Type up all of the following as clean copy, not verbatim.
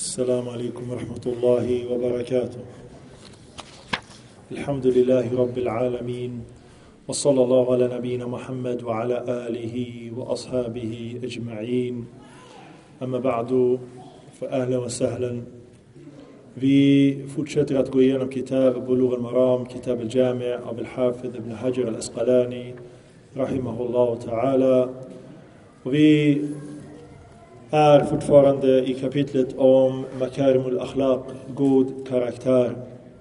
السلام عليكم ورحمة الله وبركاته. الحمد لله رب العالمين وصلى الله على نبينا محمد وعلى آله وأصحابه أجمعين. أما بعد فأهلا وسهلا. Vi fortsätter att gå igenom kitab Bulugh al-Maram, kitab al-Jami' av al-Hafidh ibn Hajar al-Asqalani rahimahullah ta'ala. Och vi är fortfarande i kapitlet om Makarimul Akhlaq, god karaktär.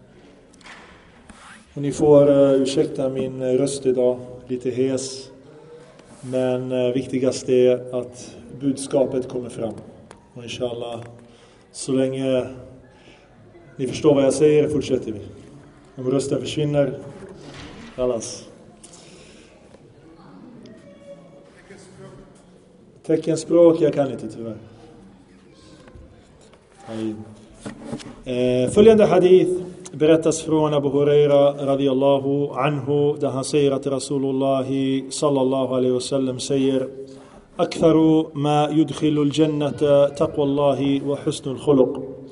Och ni får ursäkta min röst idag, lite hes. Men viktigast är att budskapet kommer fram. Och inshallah, så länge ni förstår vad jag säger fortsätter vi. Om rösten försvinner, allas. Teckenspråk, jag kan inte tyvärr. Följande hadith berättas från Abu Huraira radiyallahu anhu, där han säger att Rasulullah sallallahu alaihi wasallam säger: Aktharu ma yudkhilu al-jannata taqwallahi wa husnul khuluq.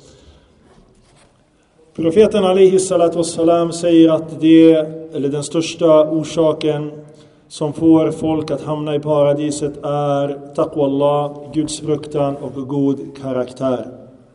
Profeten alaihi salatu wassalam säger att den största orsaken som får folk att hamna i paradiset är taqwallah, Guds fruktan och god karaktär.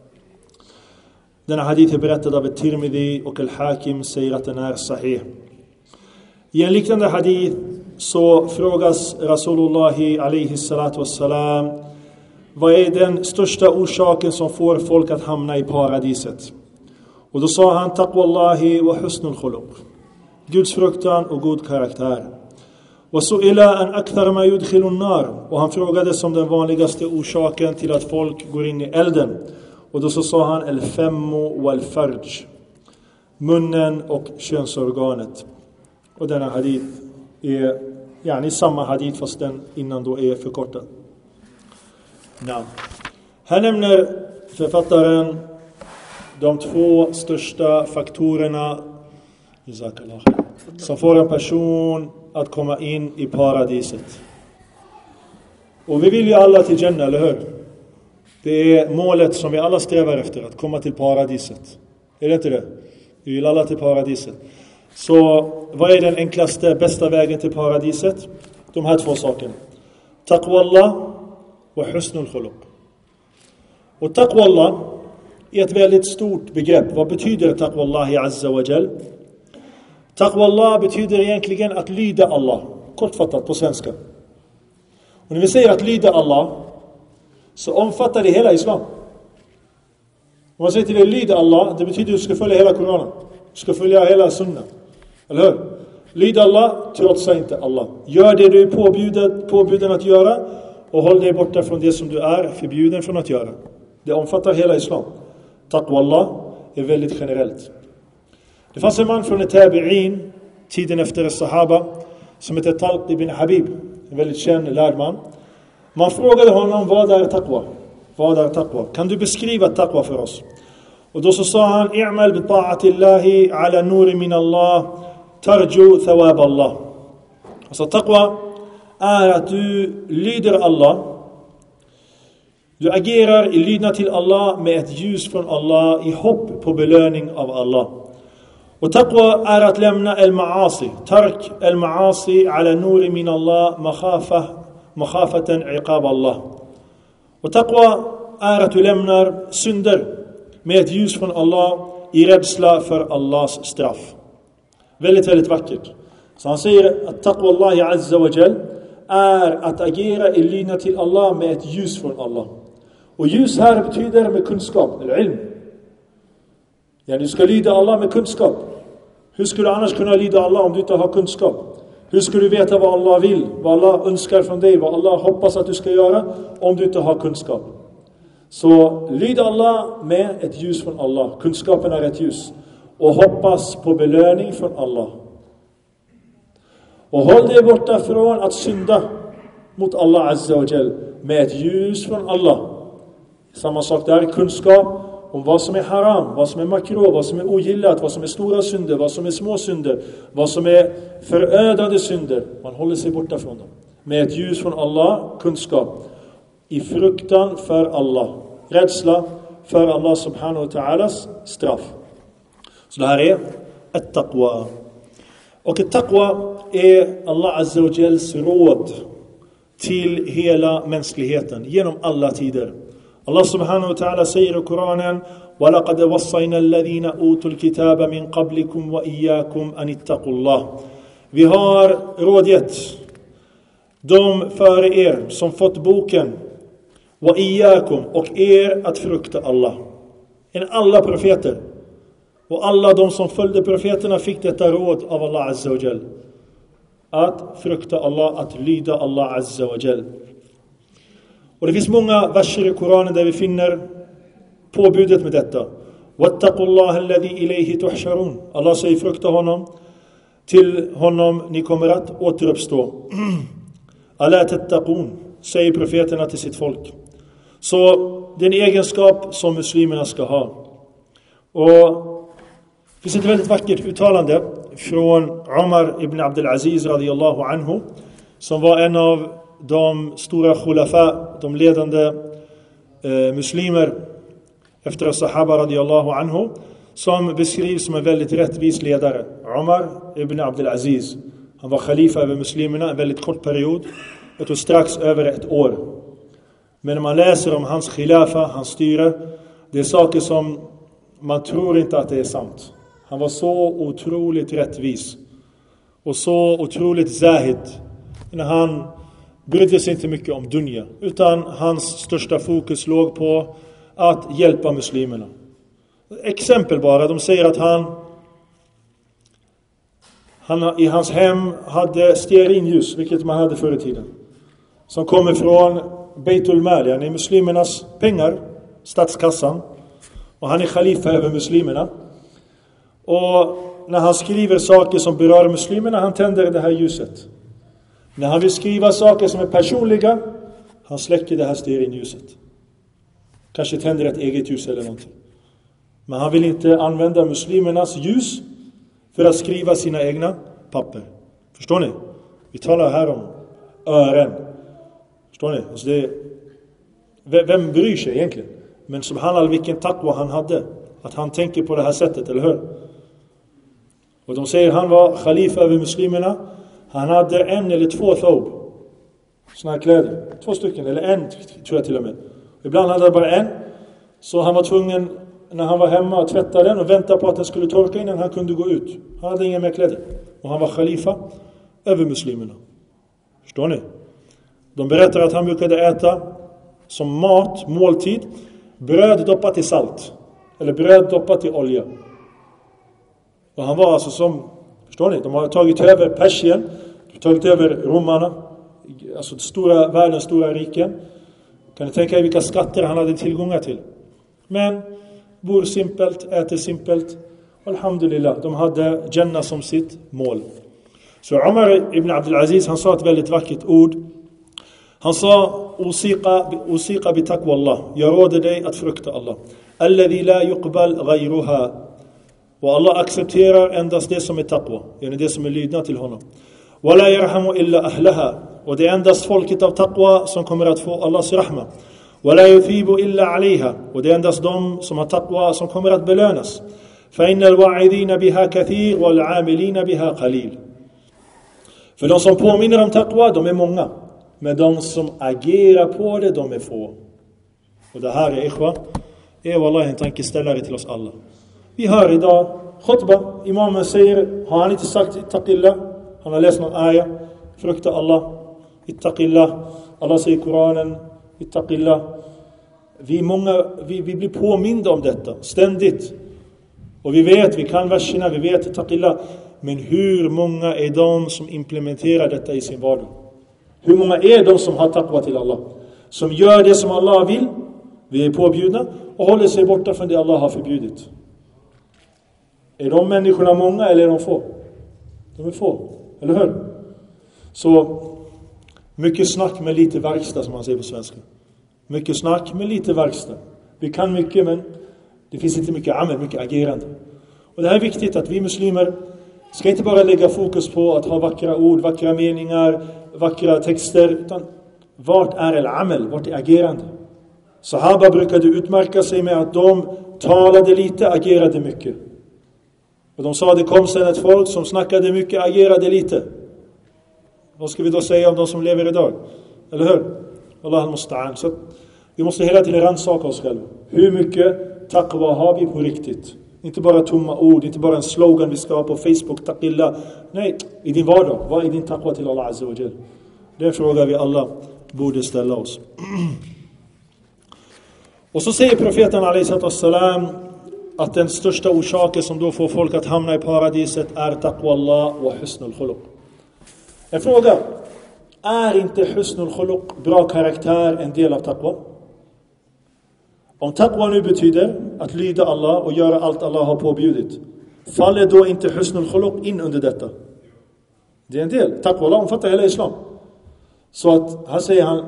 Denna hadith är berättad av Tirmidhi och al-Hakim säger att den är sahih. I en liknande hadith så frågas Rasulullah alaihi salatu wassalam: vad är den största orsaken som får folk att hamna i paradiset? Och då sa han taqwallahi wa husnul khuluq, Guds fruktan och god karaktär. Och så ila an akthar ma yudkhilu an-nar, och han frågade som den vanligaste orsaken till att folk går in i elden. Och då så sa han al-fammu wal-farj, munnen och könsorganet. Och denna hadith är samma hadith fast den innan då är förkortad. Här nämner författaren de två största faktorerna som får en person att komma in i paradiset. Och vi vill ju alla till Jannah, eller hur? Det är målet som vi alla strävar efter, att komma till paradiset. Är det inte det? Vi vill alla till paradiset. Så vad är den enklaste, bästa vägen till paradiset? De här två sakerna: taqwallah och husnul khuluq. Och taqwallah är ett väldigt stort begrepp. Vad betyder taqwallahi azza wa jal? Taqwallah betyder egentligen att lyda Allah. Kortfattat på svenska. Och när vi säger att lyda Allah, så omfattar det hela islam. Om man säger till dig lyda Allah, det betyder att du ska följa hela Koranen. Du ska följa hela sunna. Eller hur? Lyda Allah, trotsa inte Allah. Gör det du är påbjuden att göra, och håll dig borta från det som du är förbjuden från att göra. Det omfattar hela islam. Taqwallah är väldigt generellt. Det fanns en man från tabi'in, tiden efter sahaba, som heter Talq ibn Habib, en väldigt känd lärd man. Man frågade honom: vad är taqwa? Vad är taqwa? Kan du beskriva taqwa för oss? Och då så sa han: i'mal bi ta'atillahi ala nuri min Allah tarju thawab Allah. Alltså taqwa är att du lyder Allah. Du agerar i lydnad till Allah med ett ljus från Allah i hopp på belöning av Allah. Och taqwa är att lämna al-ma'asi. Tark al-ma'asi ala nuri min Allah makhafatan iqab Allah. Och taqwa är att du lämnar synder med ett ljus från Allah i rädsla för Allahs straff. Väldigt, väldigt vackert. Så han säger att taqwa Allah azza wa jal är att agera i lydnad till Allah med ett ljus från Allah. Och ljus här betyder med kunskap, eller ilm. Ja, du ska lyda Allah med kunskap. Hur skulle du annars kunna lyda Allah om du inte har kunskap? Hur ska du veta vad Allah vill, vad Allah önskar från dig, vad Allah hoppas att du ska göra om du inte har kunskap? Så lyda Allah med ett ljus från Allah. Kunskapen är ett ljus. Och hoppas på belöning från Allah. Och håll dig borta från att synda mot Allah azza wa jal med ett ljus från Allah. Samma sak där, kunskap om vad som är haram, vad som är makruh, vad som är ogillat, vad som är stora synder, vad som är små synder, vad som är förödande synder. Man håller sig borta från dem. Med ett ljus från Allah, kunskap. I fruktan för Allah. Rädsla för Allah subhanahu wa ta'alas straff. Så det här är at-taqwa. Och at-taqwa är Allah azza wa jals råd till hela mänskligheten genom alla tider. Allah subhanahu wa ta'ala säger i Koranen: وَلَقَدْ وَصَّيْنَا الَّذِينَ أُوتُوا الْكِتَابَ مِنْ قَبْلِكُمْ وَإِيَّاكُمْ أَنِ اتَّقُوا اللَّهِ. Vi har rådgett de före er som fått boken وَإِيَّاكُمْ och er att frukta Allah. Alla profeter och alla de som följde profeterna fick detta råd av Allah azza wa jal. Att frukta Allah, att lyda Allah azza wa jal. Och det finns många verser i Koranen där vi finner påbudet med detta. Wattaqullaha alladhi ilayhi tuhsharun. Allah säger frukta honom. Till honom ni kommer att återuppstå. Ala tattaqun, säger profeterna till sitt folk. Så det är en egenskap som muslimerna ska ha. Och det finns ett väldigt vackert uttalande från Umar ibn Abdul Aziz radiyallahu anhu, som var en av de stora khulafa, de ledande muslimer efter sahaba radiyallahu anhu, som beskrivs som en väldigt rättvis ledare. Umar ibn Abdul Aziz, han var khalifa över muslimerna en väldigt kort period, jag tror strax över ett år. Men när man läser om hans khilafa, hans styre, det är saker som man tror inte att det är sant. Han var så otroligt rättvis och så otroligt zahid. När han brydde sig inte mycket om dunya, utan hans största fokus låg på att hjälpa muslimerna. Exempel bara, de säger att han i hans hem hade stearinljus, vilket man hade förr i tiden, som kommer från Beitul Mal, yani muslimernas pengar, statskassan, och han är khalifa över muslimerna. Och när han skriver saker som berör muslimerna, han tänder det här ljuset. När han vill skriva saker som är personliga, han släcker det här stearinljuset. Kanske tänder ett eget ljus eller någonting. Men han vill inte använda muslimernas ljus för att skriva sina egna papper. Förstår ni? Vi talar här om ören. Förstår ni? Alltså vem bryr sig egentligen? Men subhanallah, vilken taqwa han hade. Att han tänker på det här sättet, eller hur? Och de säger han var khalifa över muslimerna. Han hade 1 eller 2 thawb. Såna här kläder. 2 stycken, eller 1 tror jag till och med. Ibland hade han bara 1. Så han var tvungen, när han var hemma, att tvätta den och vänta på att den skulle torka innan han kunde gå ut. Han hade inga mer kläder. Och han var khalifa över muslimerna. Förstår ni? De berättar att han brukade äta som mat, måltid, bröd doppat i salt. Eller bröd doppat i olja. Och han var alltså som, förstår ni? De har tagit över Persien, tagit över romarna, alltså världens stora riken. Kan ni tänka er vilka skatter han hade tillgångar till? Men bor simpelt, äter simpelt. Alhamdulillah, de hade Jannah som sitt mål. Så Umar ibn Abdul Aziz, han sa ett väldigt vackert ord. Han sa: Usiqa bi taqwa Allah. Jag råder dig att frukta Allah. Alladhi la yuqbal ghayruha. Och Allah accepterar endast det som är taqwa, det som är lydnad till honom. Wala yarhamu illa ahlaha. Och det är endast folket av taqwa som kommer att få Allahs rahma. Wala yuthibu illa alayha. Och det är endast de som har taqwa som kommer att belönas. Fa innal wa'idina biha kathir wal 'amilina biha qalil. För de som påminner om taqwa, de är många. Men de som agerar på det, de är få. Och det här är ikhwa, är wallahi en tankeställare till oss alla. Vi hör idag khutbah, imamen säger, har han inte sagt ittaqillah? Han har läst någon ayah, frukta Allah, ittaqillah. Allah säger i Koranen, ittaqillah. Vi blir påminda om detta ständigt. Och vi kan verserna, vi vet ittaqillah. Men hur många är de som implementerar detta i sin vardag? Hur många är de som har taqwa till Allah? Som gör det som Allah vill, vi är påbjudna, och håller sig borta från det Allah har förbjudit. Är de människorna många eller är de få? De är få, eller hur? Så mycket snack med lite verkstad, som man säger på svenska. Mycket snack med lite verkstad. Vi kan mycket, men det finns inte mycket amal, mycket agerande. Och det här är viktigt, att vi muslimer ska inte bara lägga fokus på att ha vackra ord, vackra meningar, vackra texter, utan vart är al-amal, vart är agerande? Sahaba brukade utmärka sig med att de talade lite, agerade mycket. Och de sa att det kom sedan ett folk som snackade mycket, agerade lite. Vad ska vi då säga om de som lever idag? Eller hur? Allah al-Musta'an. Så vi måste hela tiden rannsaka oss själva. Hur mycket taqwa har vi på riktigt? Inte bara tomma ord, inte bara en slogan vi ska ha på Facebook, taqilla. Nej, i din vardag. Vad är din taqwa till Allah Azza wa Jal? Det är en fråga vi alla borde ställa oss. Och så säger profeten alaihissalam att den största orsaken som då får folk att hamna i paradiset är taqwa Allah och husnul khuluq. En fråga. Är inte husnul khuluq, bra karaktär, en del av taqwa? Om taqwa nu betyder att lyda Allah och göra allt Allah har påbjudit, faller då inte husnul khuluq in under detta? Det är en del. Taqwa Allah omfattar hela islam. Så att här säger han,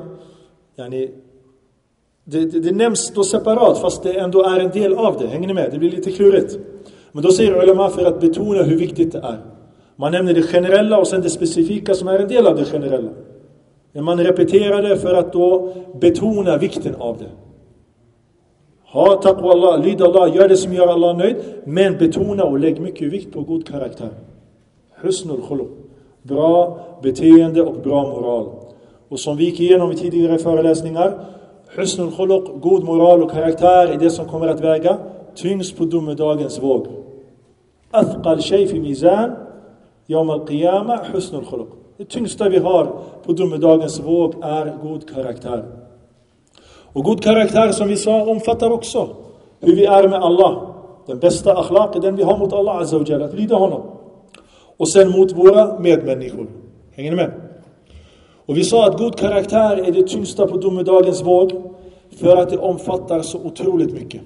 det nämns då separat, fast det ändå är en del av det. Hänger ni med? Det blir lite klurigt. Men då säger ulama för att betona hur viktigt det är. Man nämner det generella och sen det specifika som är en del av det generella. Men man repeterar det för att då betona vikten av det. Ha taqwa Allah, lyd Allah, gör det som gör Allah nöjd, men betona och lägg mycket vikt på god karaktär. Husnul khuluq, bra beteende och bra moral. Och som vi gick igenom i tidigare föreläsningar, husnul khuluq, god moral och karaktär är det som kommer att väga tyngst på domedagens våg. Athqal shay fi mizan yawm al-qiyamah husnul khuluq. Det tyngsta vi har på domedagens våg är god karaktär. Och god karaktär, som vi sa, omfattar också hur vi är med Allah. Den bästa akhlaq är den vi har mot Allah Azza wa Jalla, att lyda honom. Och sen mot våra medmänniskor. Hänger ni med? Och vi sa att god karaktär är det tyngsta på domedagens våg för att det omfattar så otroligt mycket.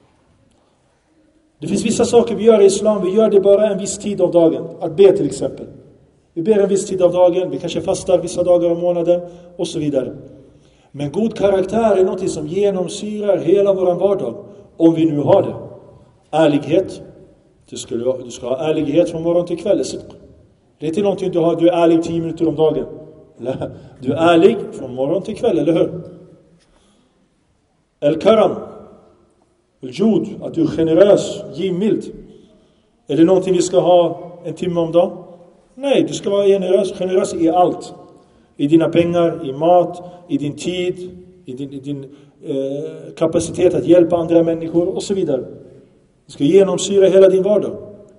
Det finns vissa saker vi gör i islam, vi gör det bara en viss tid av dagen. Att be till exempel. Vi ber en viss tid av dagen, vi kanske fastar vissa dagar om månaden och så vidare. Men god karaktär är något som genomsyrar hela vår vardag, om vi nu har det. Ärlighet. Du ska ha ärlighet från morgon till kväll. Det är inte någonting du är ärlig 10 minuter om dagen. Du är ärlig från morgon till kväll, eller hur? El-karam. El-jud. Att du är generös, givmild. Är det någonting vi ska ha en timme om dagen? Nej, du ska vara generös i allt. I dina pengar, i mat, i din tid, i din kapacitet att hjälpa andra människor och så vidare. Du ska genomsyra hela din vardag.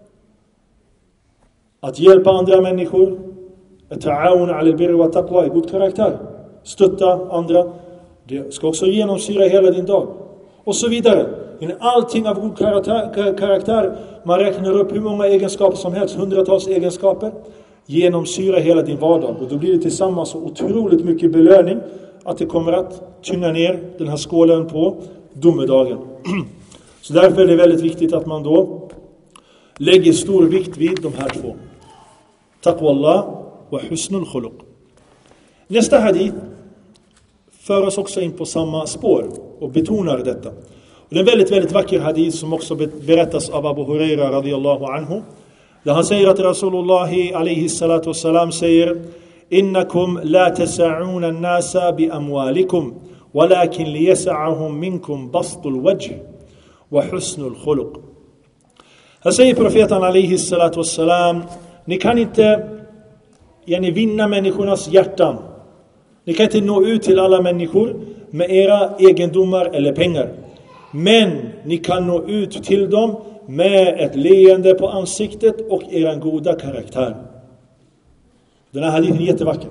Att hjälpa andra människor, ta'awun 'ala al-birri wa taqwa, är god karaktär. Stötta andra, det ska också genomsyra hela din dag. Och så vidare. Allting av god karaktär, man räknar upp hur många egenskaper som helst, 100-tals egenskaper, genomsyra hela din vardag. Och då blir det tillsammans så otroligt mycket belöning att det kommer att tynga ner den här skålen på domedagen. Så därför är det väldigt viktigt att man då lägger stor vikt vid de här två. Taqwa Allah och husnul khuluq. Nästa hadith för oss också in på samma spår och betonar detta. Och det är en väldigt, väldigt vacker hadith som också berättas av Abu Huraira radiyallahu anhu. Där han säger att Rasulullah alaihi salatu wassalam säger: Innakum la tasa'una an-nasa bi amwalikum walakin liyas'ahum minkum bastul wajh wa husnul khuluq. Han säger profeten alaihi salatu wassalam: ni kan inte vinna människornas hjärtan. Ni kan inte nå ut till alla människor med era egendomar eller pengar. Men ni kan nå ut till dem med ett leende på ansiktet och er goda karaktär. Den här hadithen är jättevacker.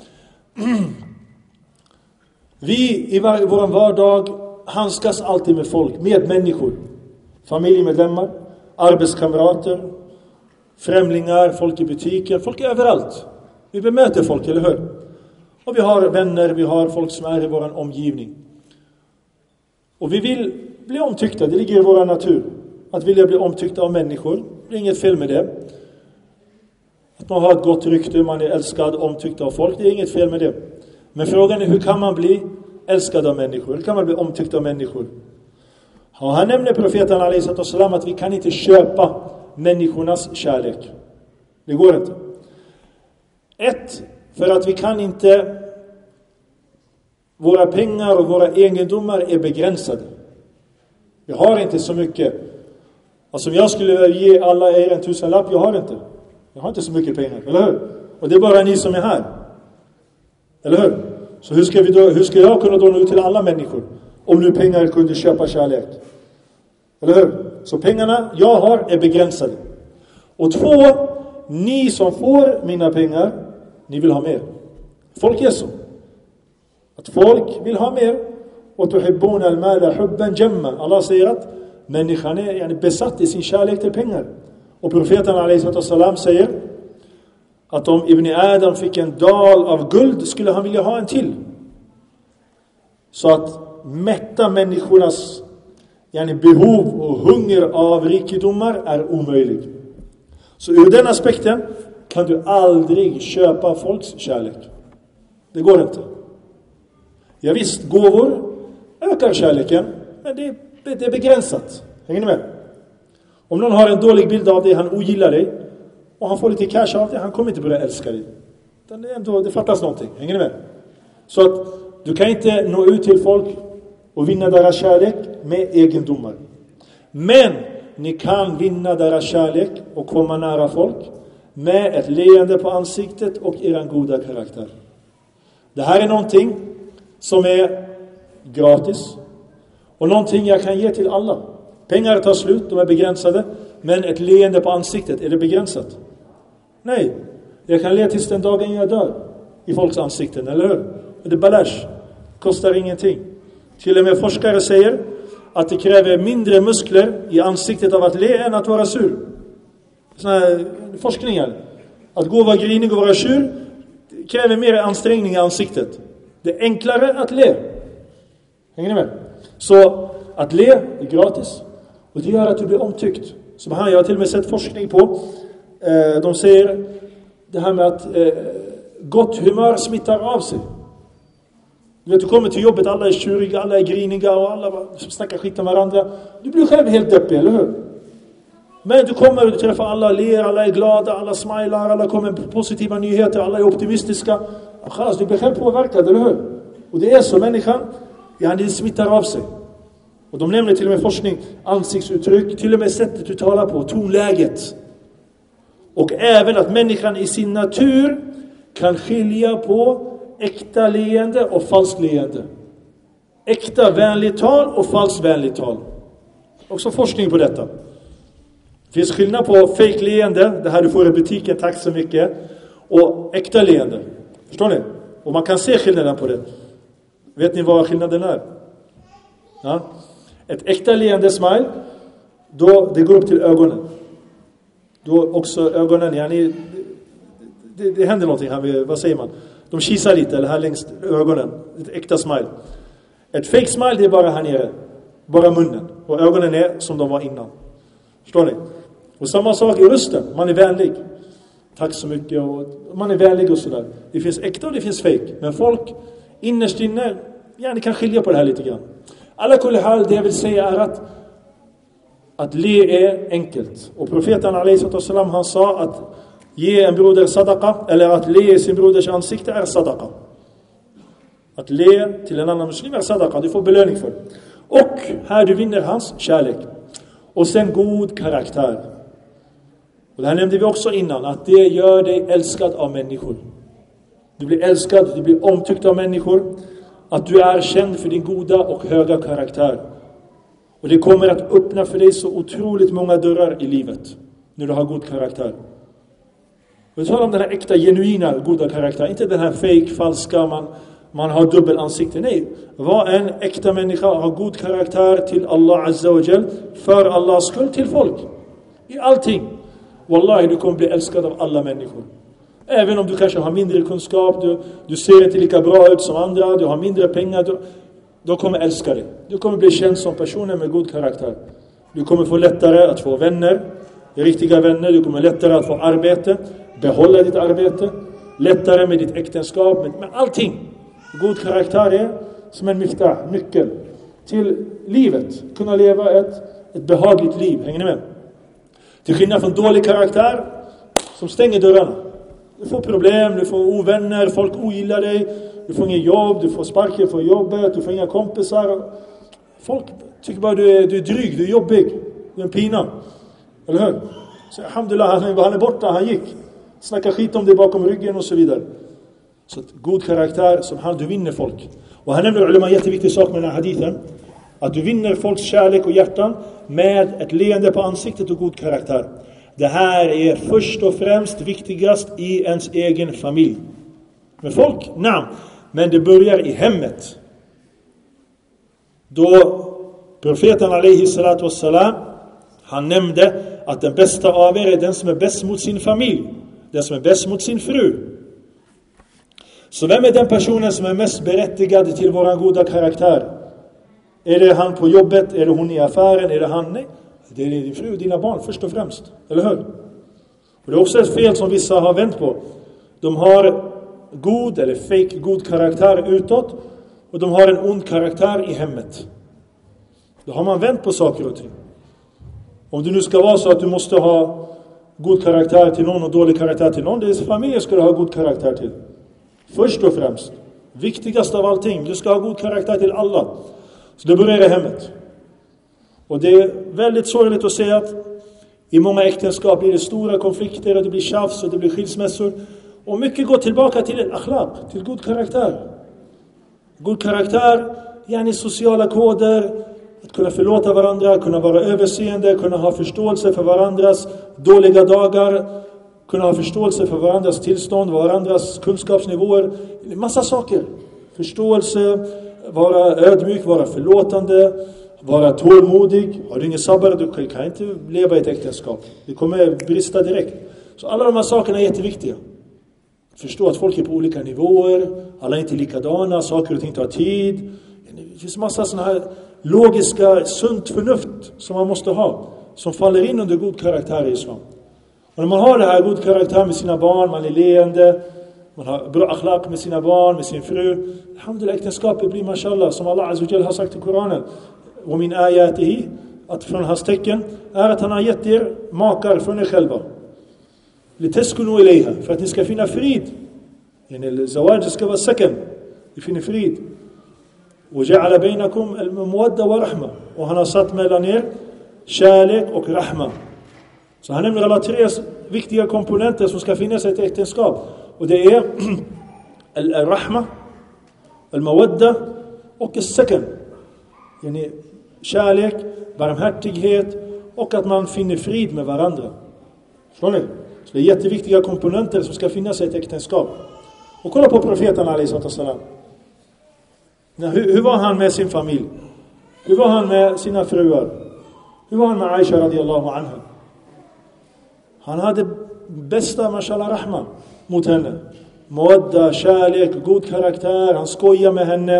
Vi i vår vardag handskas alltid med folk, med människor. Familjemedlemmar, arbetskamrater, främlingar, folk i butiken, folk överallt. Vi bemöter folk, eller hur? Och vi har vänner, vi har folk som är i vår omgivning. Och vi vill bli omtyckta, det ligger i vår natur. Att vilja bli omtyckta av människor, det är inget fel med det. Att man har ett gott rykte, man är älskad, omtyckt av folk, det är inget fel med det. Men frågan är, hur kan man bli älskad av människor? Hur kan man bli omtyckt av människor? Och han nämner profeten alaihissalam att vi kan inte köpa människornas kärlek. Det går inte. För att vi kan inte våra pengar och våra egendomar är begränsade. Vi har inte så mycket. Alltså om jag skulle ge alla er 1000 lapp, jag har inte så mycket pengar, eller hur? Och det är bara ni som är här. Eller hur? Så hur ska jag kunna nå ut till alla människor om nu pengar kunde köpa kärlek? Eller hur? Så pengarna jag har är begränsade. Och 2, ni som får mina pengar, ni vill ha mer. Folk är så. Att folk vill ha mer. Och tuhibbuna al-mala hubban jamma. Allah säger att människan är besatt i sin kärlek till pengar. Och profeten a.s. säger att om Ibn Adam fick en dal av guld skulle han vilja ha en till. Så att mätta människornas behov och hunger av rikedomar är omöjligt. Så ur den aspekten kan du aldrig köpa folks kärlek. Det går inte. Ja visst, gåvor ökar kärleken, men det är begränsat. Hänger ni med? Om någon har en dålig bild av dig, han ogillar dig, och han får lite cash av dig, han kommer inte börja älska dig. Det fattas någonting. Hänger ni med? Så att du kan inte nå ut till folk och vinna deras kärlek med egendomar. Men ni kan vinna deras kärlek och komma nära folk med ett leende på ansiktet och er goda karaktär. Det här är någonting som är gratis och någonting jag kan ge till alla. Pengar tar slut, de är begränsade, men ett leende på ansiktet, är det begränsat? Nej, jag kan le tills den dagen jag dör i folks ansikten, eller hur? Det är balash, kostar ingenting. Till och med forskare säger att det kräver mindre muskler i ansiktet av att le än att vara sur. Såna här forskningar. Att gå och vara grinig och vara sur kräver mer ansträngning i ansiktet. Det är enklare att le. Hänger ni med? Så att le är gratis. Och det gör att du blir omtyckt. Som här, jag har till och med sett forskning på. De säger det här med att gott humör smittar av sig. Du vet, du kommer till jobbet, alla är tjuriga, alla är griniga och alla snackar skit om varandra. Du blir själv helt deppig, eller hur? Men du kommer och du träffar alla, ler, alla är glada, alla smilar, alla kommer med positiva nyheter, alla är optimistiska. Alltså, du blir själv påverkad, eller hur? Och det är så, människan, det smittar av sig. Och de nämner till och med forskning, ansiktsuttryck, till och med sättet du talar på, tonläget. Och även att människan i sin natur kan skilja på äkta leende och falskt leende. Äkta vänligt tal och falskt vänligt tal. Också forskning på detta. Det finns skillnad på fake leende, det här du får i butiken, tack så mycket, och äkta leende. Förstår ni? Och man kan se skillnaden på det. Vet ni vad skillnaden är? Ja? Ett äkta leende smile, då det går upp till ögonen. Då också ögonen, det händer någonting här, vad säger man? De kisar lite, eller här längs ögonen. Ett äkta smile. Ett fake smile, det är bara här nere. Bara munnen. Och ögonen är som de var innan. Förstår ni? Och samma sak i rösten. Man är vänlig. Tack så mycket. Och man är vänlig och sådär. Det finns äkta och det finns fake. Men folk innerst inne, ni kan skilja på det här lite grann. Alla kulhal, det jag vill säga är att le är enkelt. Och profeten a.s. han sa att ge en broder sadaqa, eller att le i sin broders ansikte är sadaqa. Att le till en annan muslim är sadaqa, du får belöning för det. Och här du vinner hans kärlek. Och sen god karaktär. Och det här nämnde vi också innan, att det gör dig älskad av människor. Du blir älskad, du blir omtyckt av människor. Att du är känd för din goda och höga karaktär. Och det kommer att öppna för dig så otroligt många dörrar i livet. När du har god karaktär. Vi talar om den här äkta, genuina, goda karaktär. Inte den här fake, falska, man har dubbel ansikte. Nej, var en äkta människa har god karaktär till Allah Azza wa Jal. För Allahs skull, till folk. I allting. Wallahi, du kommer bli älskad av alla människor. Även om du kanske har mindre kunskap, du ser inte lika bra ut som andra, du har mindre pengar, de kommer älska dig. Du kommer bli känd som personer med god karaktär. Du kommer få lättare att få vänner, riktiga vänner. Du kommer lättare att få arbete, behålla ditt arbete, lättare med ditt äktenskap, med allting. God karaktär är som en nyckel till livet. Kunna leva ett behagligt liv. Hänger ni med? Till skillnad från dålig karaktär som stänger dörrarna. Du får problem, du får ovänner, folk ogillar dig. du får ingen jobb, du får sparken från jobbet, du får inga kompisar. Folk tycker bara du är dryg, du är jobbig, du är en pina. Eller hur? Så alhamdulillah, han är borta, han gick. Snackar skit om det bakom ryggen och så vidare. Så att god karaktär, du vinner folk. Och här nämner ulema en jätteviktig sak med den här hadithen. Att du vinner folks kärlek och hjärtan med ett leende på ansiktet och god karaktär. Det här är först och främst viktigast i ens egen familj. Med folk? Nej. Men det börjar i hemmet. Då profeten alaihi salatu wassalam, han nämnde att den bästa av er är den som är bäst mot sin familj. Den som är bäst mot sin fru. Så vem är den personen som är mest berättigad till våran goda karaktär? Är det han på jobbet? Är det hon i affären? Är det han? Nej. Det är din fru och dina barn först och främst. Eller hur? Och det är också ett fel som vissa har vänt på. De har god eller fake god karaktär utåt. Och de har en ond karaktär i hemmet. Då har man vänt på saker och ting. Om det nu ska vara så att du måste ha god karaktär till någon och dålig karaktär till någon. Det är familjen ska du ha god karaktär till. Först och främst. Viktigast av allting. Du ska ha god karaktär till alla. Så det börjar i hemmet. Och det är väldigt sorgligt att se att i många äktenskap blir det stora konflikter och det blir tjafs och det blir skilsmässor. Och mycket går tillbaka till ett akhlaq, till god karaktär. God karaktär, gärna sociala koder, att kunna förlåta varandra, kunna vara överseende, kunna ha förståelse för varandras dåliga dagar, kunna ha förståelse för varandras tillstånd, varandras kunskapsnivåer, massa saker. Förståelse, vara ödmjuk, vara förlåtande, vara tålmodig. Har du ingen sabbar, du kan inte leva i ett äktenskap. Det kommer brista direkt. Så alla de här sakerna är jätteviktiga. Förstå att folk är på olika nivåer, alla är inte likadana, saker och ting tar tid. Det finns massa sådana här logiska, sunt förnuft som man måste ha, som faller in under god karaktär i islam. Och när man har det här god karaktär med sina barn, man är leende, man har bra akhlaq med sina barn, med sin fru. Alhamdulillah, äktenskapet blir mashallah, som Allah Azza wa Jalla har sagt i Koranen. Och min ayatihi, att från hans tecken är att han har gett er makar från er själva. Litaskunu ilayha, för att ni ska finna frid. Zawaj ska vara sakan, ni finner frid. Och ja'ala bainakum al-mawadda wa rahma. Och han har satt mellan er kärlek och rahma. Så han nämner alla tre viktiga komponenter som ska finnas i ett äktenskap. Och det är al-rahma, al-mawadda och al-sakan. Yani kärlek, barmhärtighet och att man finner frid med varandra. Förstår ni? Så det är jätteviktiga komponenter som ska finnas i ett äktenskap. Och kolla på profeten alaihi sallam. Hur var han med sin familj? Hur var han med sina fruar? Hur var han med Aisha radiyallahu anha? Han hade bästa mashallah rahma mot henne. Mawadda, kärlek, god karaktär. Han skojade med henne.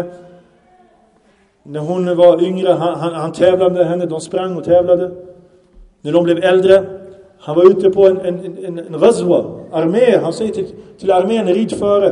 När hon var yngre, han tävlade med henne. De sprang och tävlade. När de blev äldre, han var ute på en ghazwa, armé. Han säger till armén, rid före.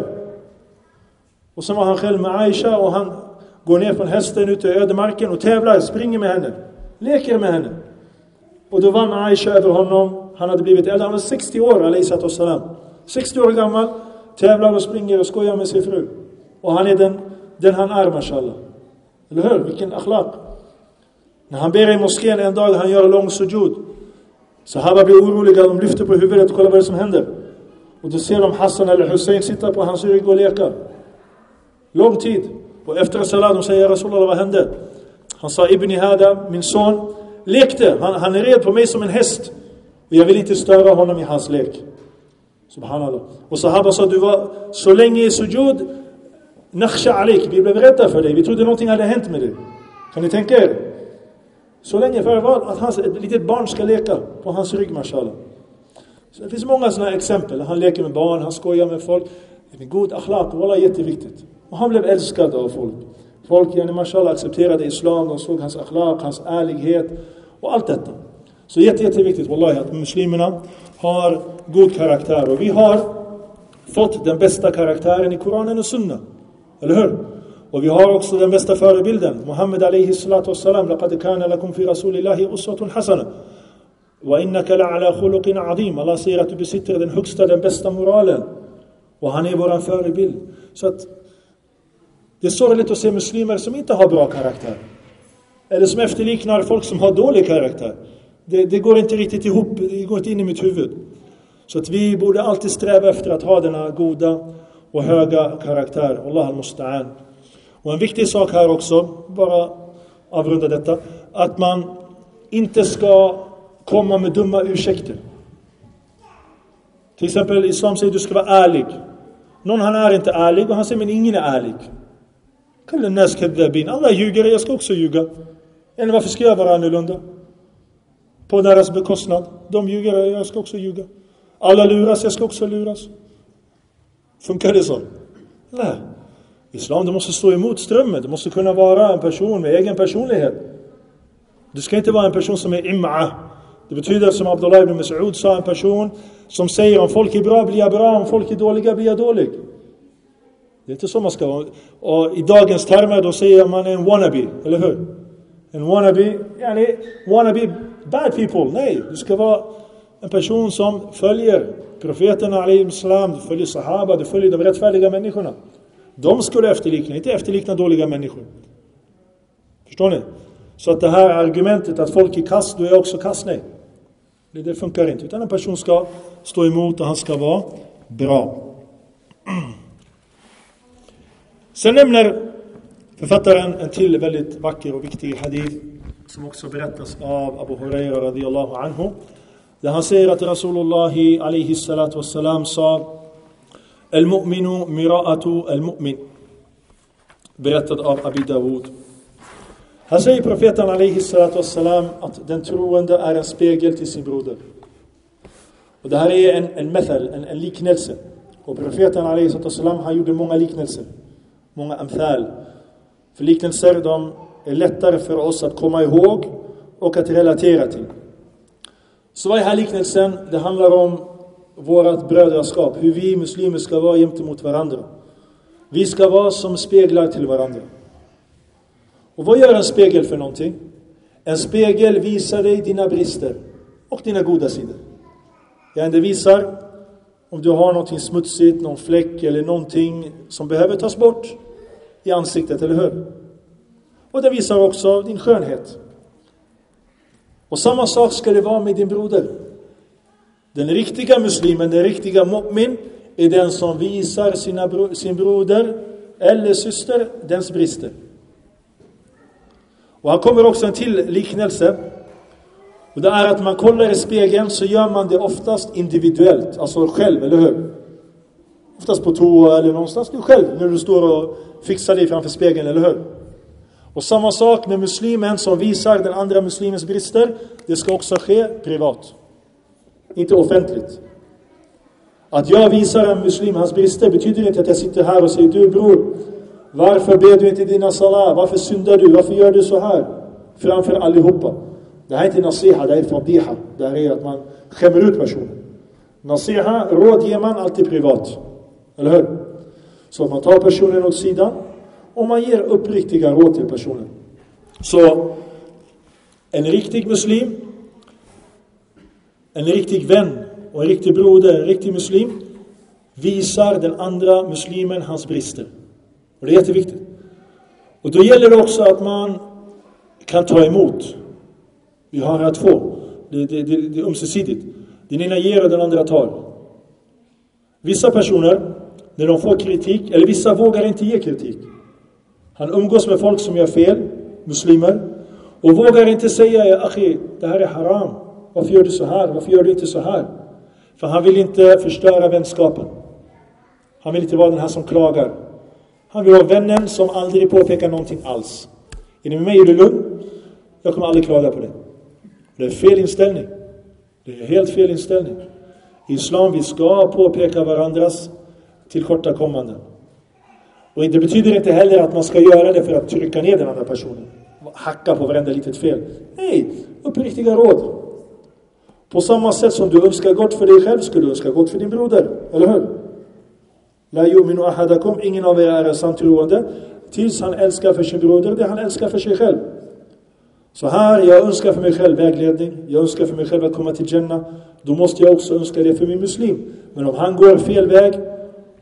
Och så var han själv med Aisha och han går ner från hästen ute i ödemarken och tävlar, springer med henne. Leker med henne. Och då vann Aisha över honom. Han hade blivit äldre, han var 60 år, alaihi sallam. 60 år gammal, tävlar och springer och skojar med sin fru. Och han är den han är, mashallah. Eller hur? Vilken akhlaq. När han ber i moskén en dag, han gör lång sujud. Sahaba blir oroliga, de lyfter på huvudet och kollar vad det som händer. Och då ser de Hassan eller Hussein sitta på hans rygg och leka. Lång tid. Och efter salat, de säger, Rasulullah, vad hände? Han sa, Ibni Hada, min son, lekte. Han är red på mig som en häst. Och jag vill inte störa honom i hans lek. Subhanallah. Och Sahaba sa, du var så länge i sujud, nakhsha alik, vi blev rädda för dig. Vi trodde någonting hade hänt med dig. Kan ni tänka er? Så länge för att ett litet barn ska leka på hans rygg, mashallah. Så det finns många sådana exempel. Han leker med barn, han skojar med folk. Det är god akhlaq, wallah, jätteviktigt. Och han blev älskad av folk. Folk, mashallah, accepterade islam. De såg hans akhlaq, hans ärlighet och allt detta. Så jätteviktigt, wallahi, att muslimerna har god karaktär. Och vi har fått den bästa karaktären i Koranen och Sunna. Eller hur? Och vi har också den bästa förebilden. Muhammed alaihi salatu wassalam. Laqad kana lakum fi rasulillahi uswatun hasana. Wa innaka la'ala khuluqin azim. Allah säger att du besitter den högsta, den bästa moralen. Och han är våran förebild. Så att Det är sorgligt att se muslimer som inte har bra karaktär. Eller som efterliknar folk som har dålig karaktär. Det går inte riktigt ihop, det går inte in i mitt huvud. Så att vi borde alltid sträva efter att ha denna goda och höga karaktär. Allah al-musta'an. Och en viktig sak här också, bara avrunda detta, att man inte ska komma med dumma ursäkter. Till exempel islam säger att du ska vara ärlig. Någon han är inte ärlig och han säger men ingen är ärlig. Kalla nas kadhabin. Alla ljuger, jag ska också ljuga. Eller varför ska jag vara annorlunda? På deras bekostnad. De ljuger, jag ska också ljuga. Alla luras, jag ska också luras. Funkar det så? Nej. Islam, du måste stå emot strömmen. Du måste kunna vara en person med egen personlighet. Du ska inte vara en person som är im'a. Det betyder som Abdullah ibn Mas'ud sa, en person som säger om folk är bra blir jag bra, om folk är dåliga blir jag dålig. Det är inte så man ska vara. Och i dagens termer då säger man en wannabe, eller hur? En wannabe, yani wannabe bad people. Nej, du ska vara en person som följer profeterna alayhi salam, du följer sahaba, du följer de rättfärdiga människorna. De skulle efterlikna, inte efterlikna dåliga människor. Förstår ni? Så att det här argumentet att folk är kast, då är också kast, nej. Det funkar inte. Utan en person ska stå emot och han ska vara bra. Sen nämner författaren en till väldigt vacker och viktig hadith som också berättas av Abu Huraira radiyallahu anhu. Där han säger att Rasulullah alayhi salatu wassalam sa Al-mu'minu mira'atu al-mu'min. Berättad av Abi Dawud. Här säger profeten alayhi salatu wassalam att den troende är en spegel till sin broder. Och det här är en method, en liknelse. Och profeten alayhi salatu wassalam, han gjorde många liknelser. Många amthal. För liknelser, de är lättare för oss att komma ihåg och att relatera till. Så vad är här liknelsen? Det handlar om vårat brödraskap. Hur vi muslimer ska vara gentemot varandra. Vi ska vara som speglar till varandra. Och vad gör en spegel för någonting? En spegel visar dig dina brister och dina goda sidor. Ja, det visar om du har någonting smutsigt, någon fläck eller någonting som behöver tas bort i ansiktet, eller hur? Och det visar också din skönhet. Och samma sak ska det vara med din broder. Den riktiga muslimen, den riktiga mu'min är den som visar sin broder eller syster dens brister. Och här kommer också en till liknelse. Och det är att man kollar i spegeln så gör man det oftast individuellt. Alltså själv, eller hur? Oftast på toa eller någonstans. Du själv när du står och fixar dig framför spegeln, eller hur? Och samma sak med muslimen som visar den andra muslimens brister. Det ska också ske privat. Inte offentligt. Att jag visar en muslim hans brister betyder inte att jag sitter här och säger du bror, varför ber du inte dina salat? Varför syndar du? Varför gör du så här? Framför allihopa. Det här är inte nasiha, det är fadiha. Det här är att man skämmer ut personen. Nasiha, råd ger man alltid privat. Eller hur? Så att man tar personen åt sidan och man ger uppriktiga råd till personen. Så en riktig muslim, en riktig vän och en riktig broder, en riktig muslim visar den andra muslimen hans brister. Och det är jätteviktigt. Och då gäller det också att man kan ta emot. Vi har här två. Det är ömsesidigt. Den ena ger och den andra tar. Vissa personer, när de får kritik, eller vissa vågar inte ge kritik. Han umgås med folk som gör fel, muslimer, och vågar inte säga, ja akhi, det här är haram. Varför gör du så här? Varför gör du inte så här? För han vill inte förstöra vänskapen. Han vill inte vara den här som klagar. Han vill vara vännen som aldrig påpekar någonting alls. Är ni med mig? Är du lugn? Jag kommer aldrig klaga på det. Det är fel inställning. Det är helt fel inställning. I islam vi ska påpeka varandras tillkortakommanden. Och det betyder inte heller att man ska göra det för att trycka ner den andra personen. Hacka på varenda litet fel. Nej, uppriktiga råd. På samma sätt som du önskar gott för dig själv skulle du önska gott för din broder. Eller hur? La yu'minu ahadakum, ingen av er är sant troende tills han älskar för sin broder det han älskar för sig själv. Så här, jag önskar för mig själv vägledning. Jag önskar för mig själv att komma till Jannah. Då måste jag också önska det för min muslim. Men om han går fel väg,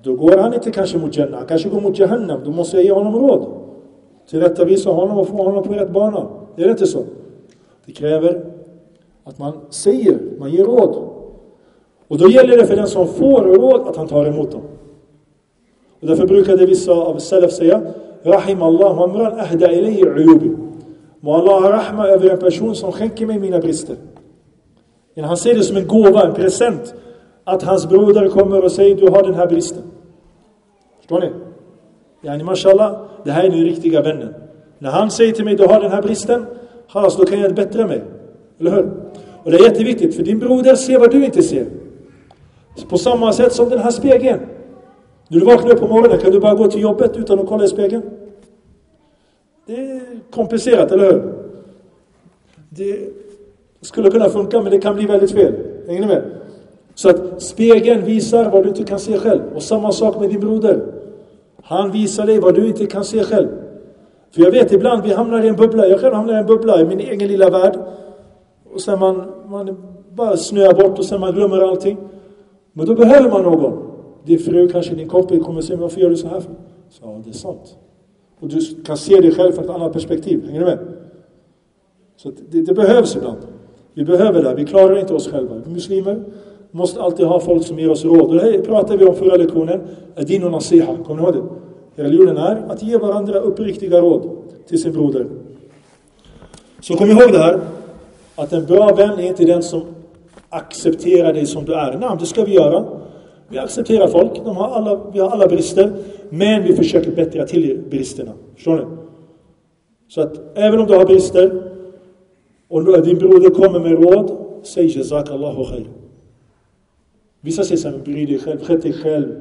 då går han inte kanske mot Jannah, han kanske går mot Jahannam. Då måste jag ge honom råd, tillrättavisa honom och få honom på rätt bana. Är det inte så? Det kräver att man ger råd. Och då gäller det för den som får råd att han tar emot dem. Och därför brukade vissa av salaf säga: Rahim Allah amran ahda ilayhi uyubi. Må Allah ha rahma över en person som skänker mig mina brister. Han ser det som en gåva, en present, att hans broder kommer och säger: du har den här bristen. Förstår ni? Yani mashallah, det här är den riktiga vännen. När han säger till mig: du har den här bristen, då kan jag bättra mig. Eller hur? Och det är jätteviktigt, för din broder ser vad du inte ser. På samma sätt som den här spegeln. När du vaknar upp på morgonen, kan du bara gå till jobbet utan att kolla i spegeln? Det är komplicerat, eller hur? Det skulle kunna funka, men det kan bli väldigt fel. Hänger ni med? Så att spegeln visar vad du inte kan se själv. Och samma sak med din broder. Han visar dig vad du inte kan se själv. För jag vet ibland, vi hamnar i en bubbla. Jag själv hamnar i en bubbla i min egen lilla värld. Och sen man bara snöar bort och sen man glömmer allting. Men då behöver man någon. Din fru, kanske din kompis, kommer och säger: varför gör du så här för? Så det är sant. Och du kan se dig själv från ett annat perspektiv. Hänger du med? Så det behövs ibland. Vi behöver det. Vi klarar inte oss själva. Vi muslimer måste alltid ha folk som ger oss råd. Och det här pratade vi om förra lektionen. Adin och nasiha. Kommer ni ihåg det? Religionen är att ge varandra uppriktiga råd till sin broder. Så kom ihåg det här. Att en bra vän är inte den som accepterar dig som du är. Nej, det ska vi göra. Vi accepterar folk. Vi har alla brister. Men vi försöker bättra till bristerna. Förstår ni? Så att även om du har brister och din broder kommer med råd, säg jazakallahu khair. Vissa säger så här: bry dig själv, sköt dig själv.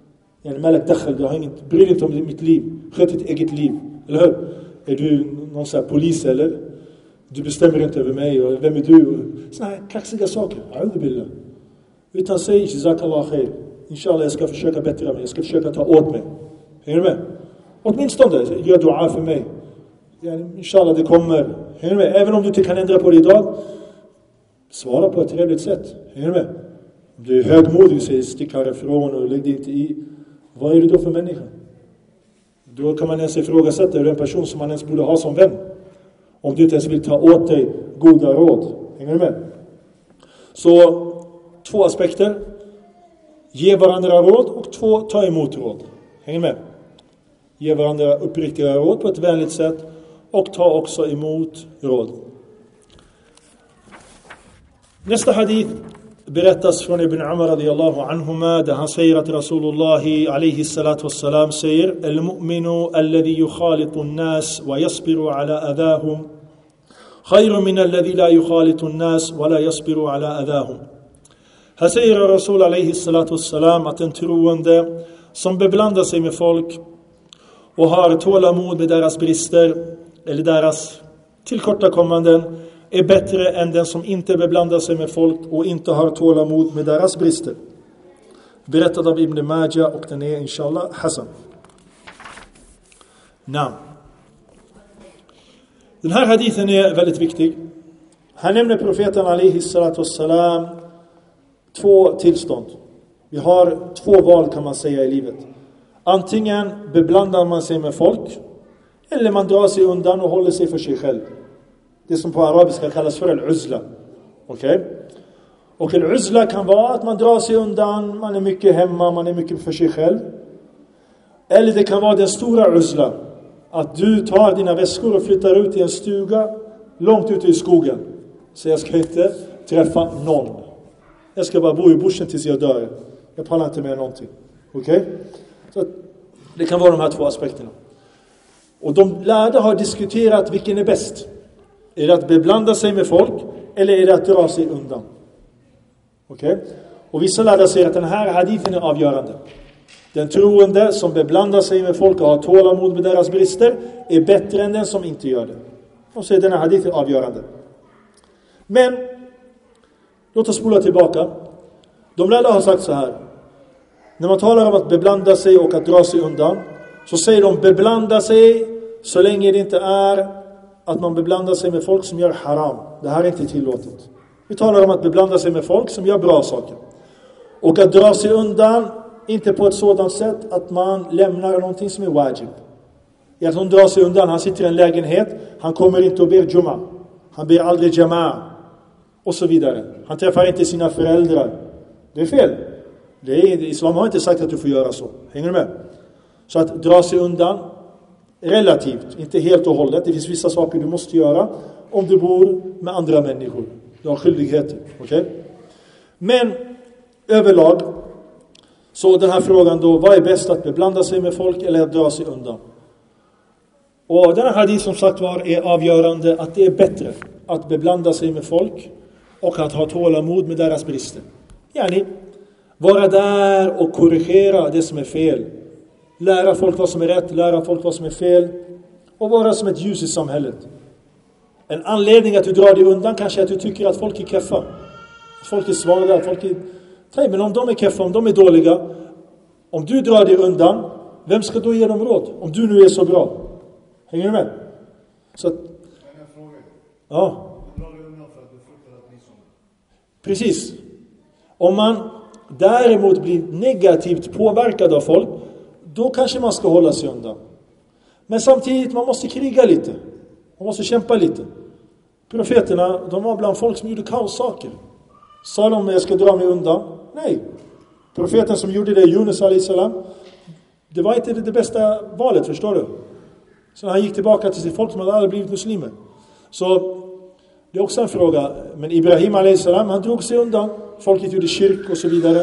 Bry dig inte om mitt liv. Sköt ditt eget liv. Eller hur? Är du någon sån här polis eller? Du bestämmer inte över mig. Och vem är du? Såna här kaxiga saker. Utan säg jazakallahu khair. Inshallah, jag ska försöka bättra mig. Jag ska försöka ta åt mig. Hänger du med? Åtminstone gör dua för mig. Inshallah, det kommer. Hänger du med? Även om du inte kan ändra på det idag, svara på ett trevligt sätt. Hänger du med? Om du är högmodig och säger stick härifrån och lägg dig inte i. Vad är du då för människa? Då kan man ens ifrågasätta: är du en person som man ens borde ha som vän? Om du inte ens vill ta åt dig goda råd. Hänger du med? Så 2 aspekter. Ge varandra råd, och 2, ta emot råd. Hänger med? Ge varandra uppriktiga råd på ett vänligt sätt, och ta också emot råd. Nästa hadith berättas från Ibn Umar radiyallahu anhuma, där han säger att Rasulullah alayhi salatu wassalam säger: al-mu'minu alladhi yukhalitu an-nas wa yasbiru ala adahum khayrun min alladhi la yukhalitu an-nas wa la yasbiru ala adahum. Här säger Rasul alayhi salatu wassalam att en troende som beblandar sig med folk och har tålamod med deras brister eller deras tillkortakommanden är bättre än den som inte beblandar sig med folk och inte har tålamod med deras brister. Berättad av Ibn Majah, och den är inshallah Hassan. Den här hadithen är väldigt viktig. Här nämner profeten alayhi salatu wassalam 2 tillstånd. Vi har 2 val, kan man säga, i livet. Antingen beblandar man sig med folk, eller man drar sig undan och håller sig för sig själv. Det som på arabiska kallas för al-uzla. Okej? Och al-uzla kan vara att man drar sig undan, man är mycket hemma, man är mycket för sig själv. Eller det kan vara den stora uzla. Att du tar dina väskor och flyttar ut i en stuga långt ute i skogen. Så jag ska inte träffa någon. Jag ska bara bo i bushen tills jag dör. Jag pallar inte med någonting. Okej? Så det kan vara de här 2 aspekterna. Och de lärda har diskuterat vilken är bäst. Är det att beblanda sig med folk, eller är det att dra sig undan? Okej? Och vissa lärda säger att den här hadithen är avgörande. Den troende som beblandar sig med folk och har tålamod med deras brister är bättre än den som inte gör det. Och så är den här hadithen avgörande. Men låt oss spola tillbaka. De lärda har sagt så här: när man talar om att beblanda sig och att dra sig undan, så säger de beblanda sig så länge det inte är att man beblandar sig med folk som gör haram. Det här är inte tillåtet. Vi talar om att beblanda sig med folk som gör bra saker. Och att dra sig undan inte på ett sådant sätt att man lämnar någonting som är wajib. Att hon drar sig undan, han sitter i en lägenhet, han kommer inte och ber Jumma. Han ber aldrig Jama'a. Och så vidare. Han träffar inte sina föräldrar. Det är fel. Islam har inte sagt att du får göra så. Hänger du med? Så att dra sig undan relativt, inte helt och hållet. Det finns vissa saker du måste göra om du bor med andra människor. Du har skyldigheter. Okay? Men överlag, så den här frågan då, vad är bäst, att beblanda sig med folk eller att dra sig undan? Och den här hadith som sagt var är avgörande, att det är bättre att beblanda sig med folk och att ha tålamod med deras brister. Yani, vara där och korrigera det som är fel. Lära folk vad som är rätt, lära folk vad som är fel. Och vara som ett ljus i samhället. En anledning att du drar dig undan kanske är att du tycker att folk är keffa. Folk är svaga, folk är... Nej, men om de är keffa, om de är dåliga, om du drar dig undan, vem ska då ge dem råd? Om du nu är så bra. Hänger du med? Så att... Ja. Precis. Om man däremot blir negativt påverkad av folk, då kanske man ska hålla sig undan. Men samtidigt, man måste kriga lite. Man måste kämpa lite. Profeterna, de var bland folk som gjorde kaossaker. Sa de, jag ska dra mig undan? Nej. Profeten som gjorde det, Yunus a.s. det var inte det bästa valet, förstår du? Så han gick tillbaka till sitt folk som hade aldrig blivit muslimer. Så det är också en fråga. Men Ibrahim a.s. han drog sig undan. Folket gjorde kyrk och så vidare.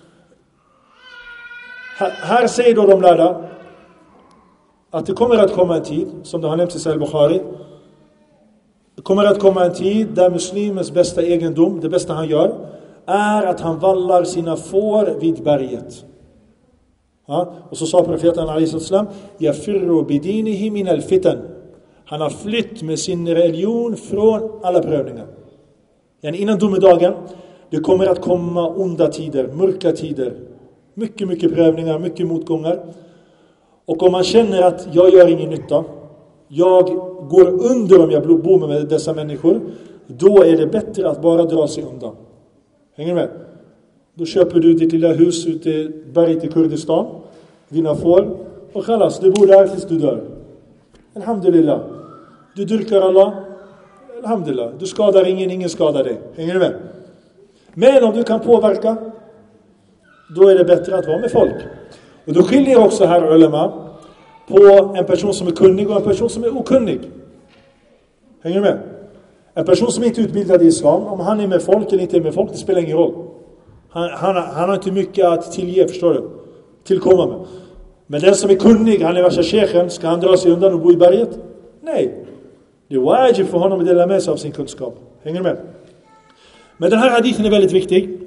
Här säger då de lärda att det kommer att komma en tid, som det har nämnts i Sahih Bukhari, det kommer att komma en tid där muslimens bästa egendom, det bästa han gör, är att han vallar sina får vid berget. Ja? Och så sa profeten a.s. Yafirru bidinihi min al-fitan. Han har flytt med sin religion från alla prövningar. Innan domedagen, det kommer att komma onda tider, mörka tider. Mycket, mycket prövningar, mycket motgångar. Och om man känner att jag gör ingen nytta, jag går under om jag bor med dessa människor, då är det bättre att bara dra sig undan. Hänger med? Då köper du ditt lilla hus ute i berget i Kurdistan, dina får, och kallas, du bor där tills du dör. Alhamdulillah. Du dyrkar Allah. Alhamdulillah. Du skadar ingen skadar dig. Hänger du med? Men om du kan påverka, då är det bättre att vara med folk. Och då skiljer också här ulema på en person som är kunnig och en person som är okunnig. Hänger du med? En person som inte är utbildad i islam, om han är med folk eller inte är med folk, det spelar ingen roll. Han har inte mycket att tillge, förstår du? Tillkomma med. Men den som är kunnig, han är värsta shechen, ska han dra sig undan och bo i berget? Nej. Det är wajib för honom att dela med sig av sin kunskap. Hänger du med? Men den här hadithen är väldigt viktig.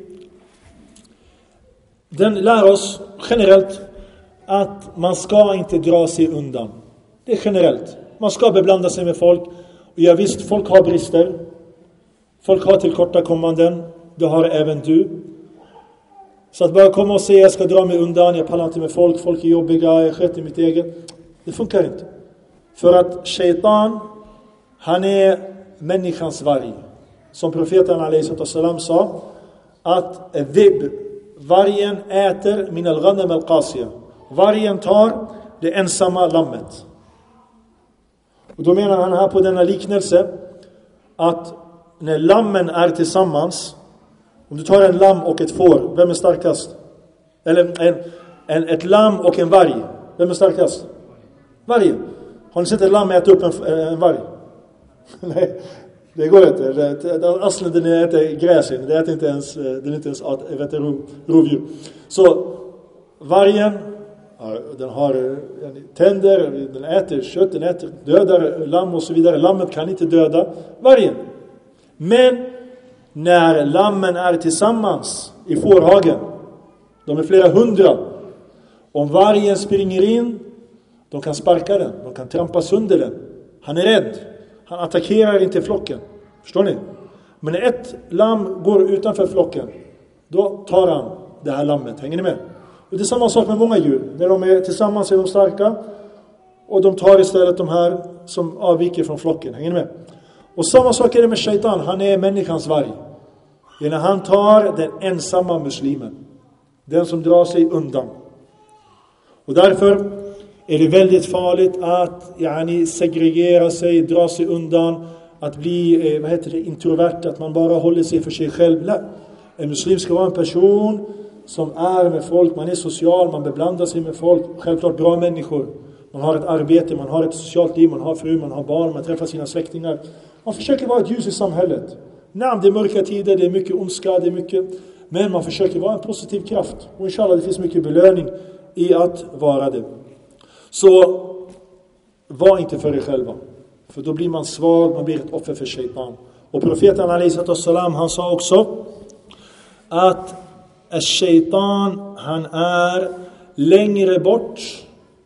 Den lär oss generellt att man ska inte dra sig undan. Det är generellt. Man ska beblanda sig med folk. Och ja, visst, folk har brister. Folk har tillkortakommanden. Det har även du. Så att bara komma och säga jag ska dra mig undan, jag pallar inte med folk, folk är jobbiga, jag sköter mitt eget. Det funkar inte. För att shaitan, han är människans varg. Som profeten a.s. sa, att vargen äter min al-ghanam al-qasiya. Vargen tar det ensamma lammet. Och då menar han här på denna liknelse att när lammen är tillsammans, om du tar en lamm och ett får, vem är starkast? Eller ett lamm och en varg, vem är starkast? Vargen. Har ni sett ett lamm äta upp en varg? Nej, det går inte. Aslen, den äter gräsen, den är inte ens rovdjur. Så vargen, den har tänder, den äter kött, den äter dödar lamm och så vidare. Lammet kan inte döda vargen. Men när lammen är tillsammans i fårhagen, de är flera hundra, om vargen springer in, de kan sparka den, de kan trampa sönder den. Han är rädd, han attackerar inte flocken. Förstår ni? Men när ett lamm går utanför flocken, då tar han det här lammet. Hänger ni med? Och det är samma sak med många djur. När de är tillsammans är de starka, och de tar istället de här som avviker från flocken. Hänger ni med? Och samma sak är det med shaitan. Han är människans varg. När han tar den ensamma muslimen, Den som drar sig undan. Och därför är det väldigt farligt att segregera sig, dra sig undan, att bli introvert, att man bara håller sig för sig själv. En muslim ska vara en person som är med folk, man är social, man beblandar sig med folk, självklart bra människor. Man har ett arbete, man har ett socialt liv, man har fru, man har barn, man träffar sina släktingar. Man försöker vara ett ljus i samhället. Det är mörka tider, det är mycket ondska, det är mycket... Men man försöker vara en positiv kraft. Och inshallah det finns mycket belöning i att vara det. Så var inte för dig själva. För då blir man svag, man blir ett offer för shaitan. Och profeten alaihissalam, han sa också att shaitan, han är längre bort.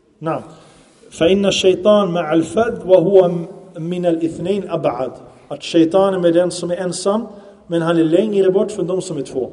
فإن الشيطان مع الفذ وهو من الاثنين أبعد. Att shaitan är med den som är ensam, men han är längre bort från de som är två.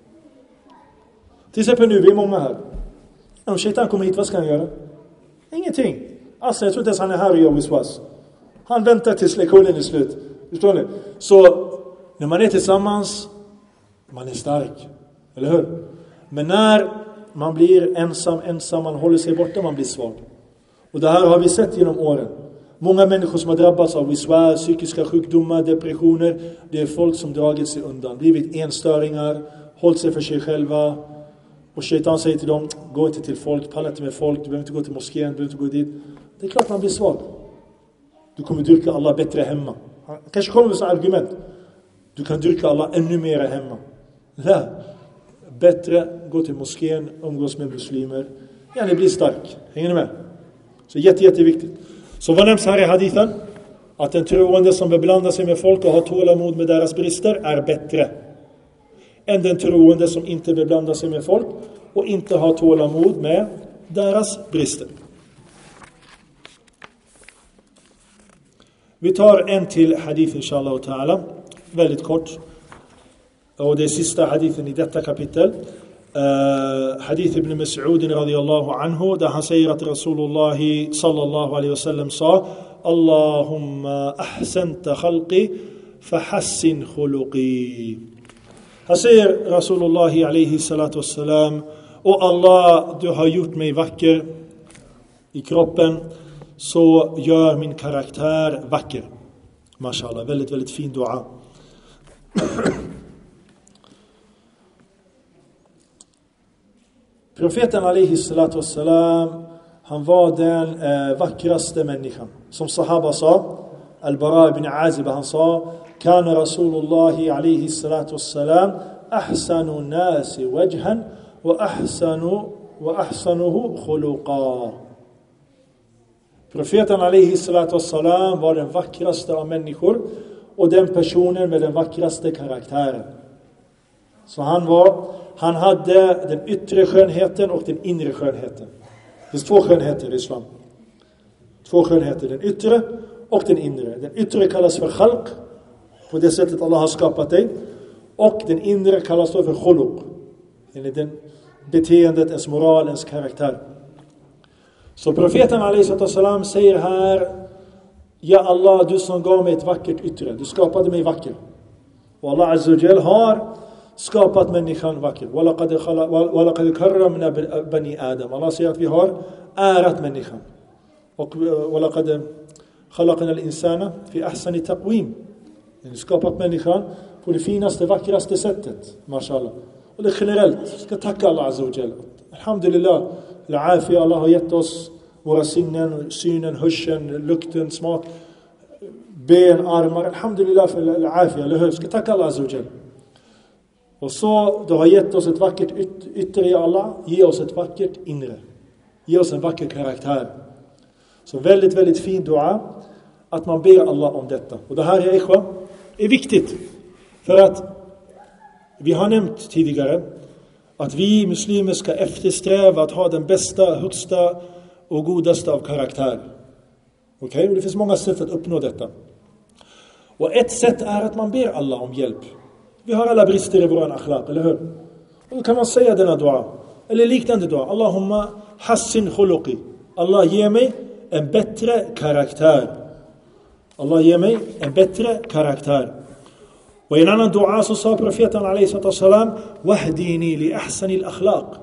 Till exempel nu, vi är många här. Om shaitan kommer hit, vad ska han göra? Ingenting. Alltså jag tror inte ens han är här och gör viswas. Han väntar tills lektionen är slut. Förstår ni? Så när man är tillsammans, man är stark. Eller hur? Men när man blir ensam, man håller sig borta, man blir svag. Och det här har vi sett genom åren. Många människor som har drabbats av viswas, psykiska sjukdomar, depressioner, det är folk som dragit sig undan, blivit enstöringar, hållit sig för sig själva. Och shaitan säger till dem, gå inte till folk, palla inte med folk, du behöver inte gå till moskén, du behöver inte gå dit. Det är klart man blir svag. Du kommer dyrka Allah bättre hemma. Han kanske kommer med så argument. Du kan dyrka Allah ännu mer hemma. Nej. Bättre gå till moskén, umgås med muslimer. Ja, ni blir stark. Hänger ni med? Så jätteviktigt. Så vad nämns här i hadithen? Att en troende som beblandar sig med folk och har tålamod med deras brister är bättre än den troende som inte beblandar sig med folk och inte har tålamod med deras brister. Vi tar en till hadith inshallah ta'ala. Väldigt kort. Och det är sista hadithen i detta kapitel. Hadith ibn Mas'ud radiyallahu anhu, där han säger att Rasulullah sallallahu alaihi wasallam sa: Allahumma ahsanta khalqi fahassin khuluqi. Han säger Rasulullah alaihi salatu wassalam: och Allah, du har gjort mig vacker i kroppen, så gör min karaktär vacker. Mashallah, väldigt fin dua. Profeten alaihi salatu wassalam, han var den vackraste människan. Som sahaba sa, Al-Bara ibn Azib, han sa: Kana Rasulullah alaihi salatu wassalam ahsanu nasi wajhan wa ahsanuhu khuluqa. Profeten alaihi salatu wassalam var den vackraste av människor och den personen med den vackraste karaktären. Så han hade den yttre skönheten och den inre skönheten. Det finns två skönheter i islam. Två skönheter, den yttre och den inre. Den yttre kallas för khalq, på det sättet Allah har skapat dig. Och den inre kallas för khuluq. Den beteendet, ens moral, ens karaktär. Så profeten alaihissalam säger här: Ja Allah, du som gav mig ett vackert yttre, du skapade mig vacker. Och Allah azza wa jal har skapat människan vacker. Walaqad karramna bani Adam. Allah säger att vi har ärat människan. Och walaqad khalaqna al-insana fi ahsani taqwim. Vi har skapat människan på det finaste, vackraste sättet. Mashallah. Och det generellt. Ska tacka Allah azza wa jal. Alhamdulillah. Al-afia, Allah har gett oss våra sinnen, synen, hörseln, lukten, smak, ben, armar. Alhamdulillah för al-afia, eller hur? Ska tacka Allah azza wa jal. Och så, du har gett oss ett vackert yttre i Allah, ge oss ett vackert inre. Ge oss en vacker karaktär. Så väldigt fin dua, att man ber Allah om detta. Och det här är viktigt. För att vi har nämnt tidigare att vi muslimer ska eftersträva att ha den bästa, högsta och godaste av karaktär. Okej? Och det finns många sätt att uppnå detta. Och ett sätt är att man ber Allah om hjälp. Vi har alla brister i våran akhlaq, eller hur? Och då kan man säga denna dua. Eller liknande dua. Allahumma hassin khuluqi. Allah, ge mig en bättre karaktär. Allah, ge mig en bättre karaktär. Och i en annan dua så sa profeten alaihissalam: Wahdini li ahsani al-akhlaq.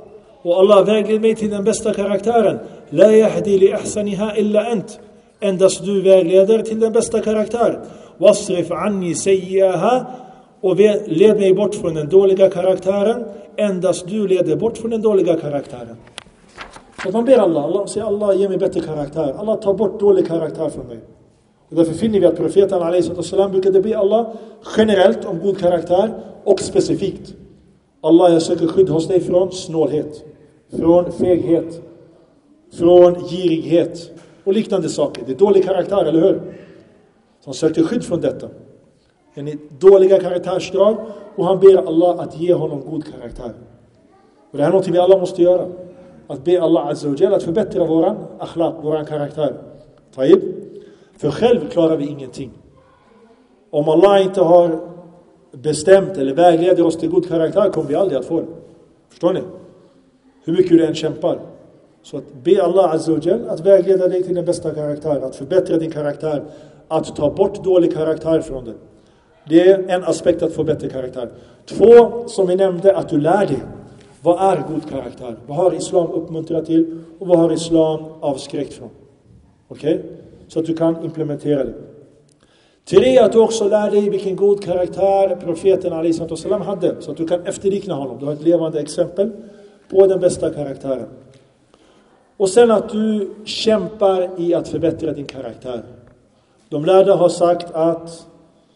Och Allah vägleder mig till den bästa karaktären. La yahdi li ahsaniha illa ant. Endast du vägleder till den bästa karaktären. Wasrif anni sayyi'aha. Och led mig bort från den dåliga karaktären. Endast du leder bort från den dåliga karaktären. Så man ber Allah säger Allah ge mig bättre karaktär. Allah tar bort dålig karaktär från mig. Och därför finner vi att profeten a.s. brukade be Allah generellt om god karaktär och specifikt. Allah, jag söker skydd hos dig från snålhet, från feghet, från girighet och liknande saker. Det är dålig karaktär, eller hur? Så han sökte skydd från detta. En dåliga karaktärsdrag, och han ber Allah att ge honom god karaktär. Och det här är något vi alla måste göra. Att be Allah Azza wa Jalla att förbättra våran akhlaq, våran karaktär. Taib. För själv klarar vi ingenting. Om Allah inte har bestämt eller vägleder oss till god karaktär kommer vi aldrig att få det. Förstår ni? Hur mycket du än kämpar. Så att be Allah Azza wa Jalla att vägleda dig till den bästa karaktär. Att förbättra din karaktär. Att ta bort dålig karaktär från dig. Det är en aspekt att få bättre karaktär. 2, som vi nämnde, att du lär dig. Vad är god karaktär? Vad har islam uppmuntrat till? Och vad har islam avskräckt från? Okej? Så att du kan implementera det. 3, att du också lär dig vilken god karaktär profeten a.s. hade. Så att du kan efterlikna honom. Du har ett levande exempel på den bästa karaktären. Och sen att du kämpar i att förbättra din karaktär. De lärda har sagt att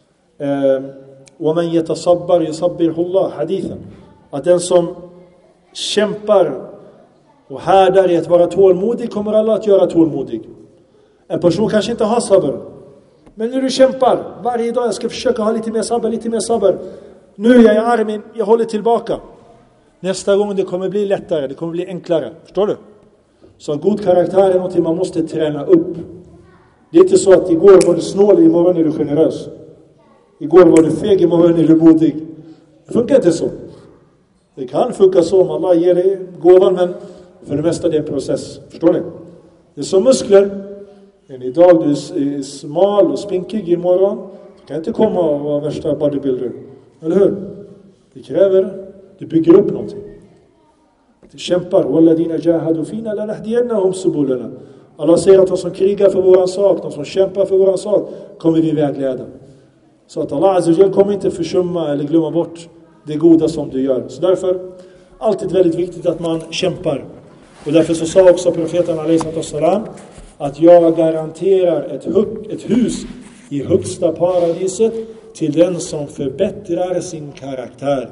وَمَنْ يَتَصَبَّرْ يُصَبِّرْهُ اللَّهُ hadithen. Att den som kämpar och härdar i att vara tålmodig kommer Allah att göra tålmodig. En person kanske inte har sabr. Men när du kämpar varje dag, jag ska försöka ha lite mer sabr. Nu är jag i armen, jag håller tillbaka. Nästa gång det kommer bli lättare, det kommer bli enklare. Förstår du? Så god karaktär är något man måste träna upp. Det är inte så att igår var du snål, imorgon är du generös. Igår var du feg, imorgon är du modig. Det funkar inte så. Det kan funka så om Allah ger dig gåvan, men för det mesta det är en process. Förstår ni? Det är som muskler. Men idag du är smal och spinkig, imorgon du kan inte komma och vara värsta bodybuilder. Eller hur? Det kräver, du bygger upp någonting. Du kämpar. وَالَّذِينَ جَاهَدُوا فِينَا لَنَهْدِيَنَّهُمْ سُبُلَنَا. Allah säger att de som krigar för våran sak, de som kämpar för våran sak, kommer vi vägleda. Så att Allah Azza wa Jalla kommer inte försumma eller glömma bort det goda som du gör. Så därför alltid väldigt viktigt att man kämpar. Och därför så sa också profeten a.s. att jag garanterar ett hus i högsta paradiset till den som förbättrar sin karaktär.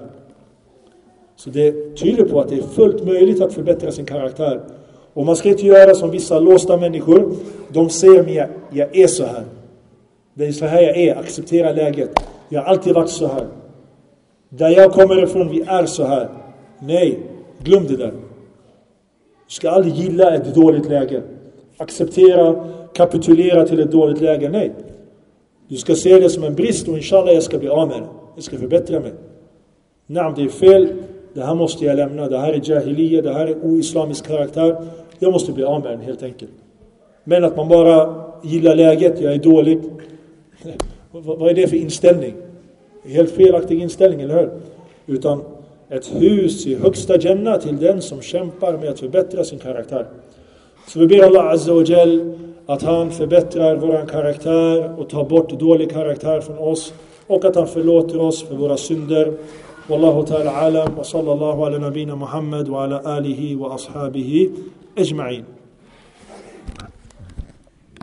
Så det tyder på att det är fullt möjligt att förbättra sin karaktär. Och man ska inte göra som vissa låsta människor. De säger mig, jag är så här. Det är så här jag är, acceptera läget. Jag har alltid varit så här. Där jag kommer ifrån, vi är så här. Nej, glöm det där. Du ska aldrig gilla ett dåligt läge. Acceptera, kapitulera till ett dåligt läge. Nej. Du ska se det som en brist och inshallah jag ska bli av med det. Jag ska förbättra mig. Nej, det är fel. Det här måste jag lämna. Det här är jahiliya. Det här är oislamisk karaktär. Jag måste bli av med den helt enkelt. Men att man bara gillar läget. Jag är dålig. Vad är det för inställning? Helt felaktig inställning, eller hur? Utan ett hus i högsta Jannah till den som kämpar med att förbättra sin karaktär. Så vi ber Allah Azza wa Jal att han förbättrar våran karaktär och tar bort dålig karaktär från oss. Och att han förlåter oss för våra synder. Wallahu ta'ala alam wa sallallahu ala nabina Muhammad wa ala alihi wa ashabihi ajma'in.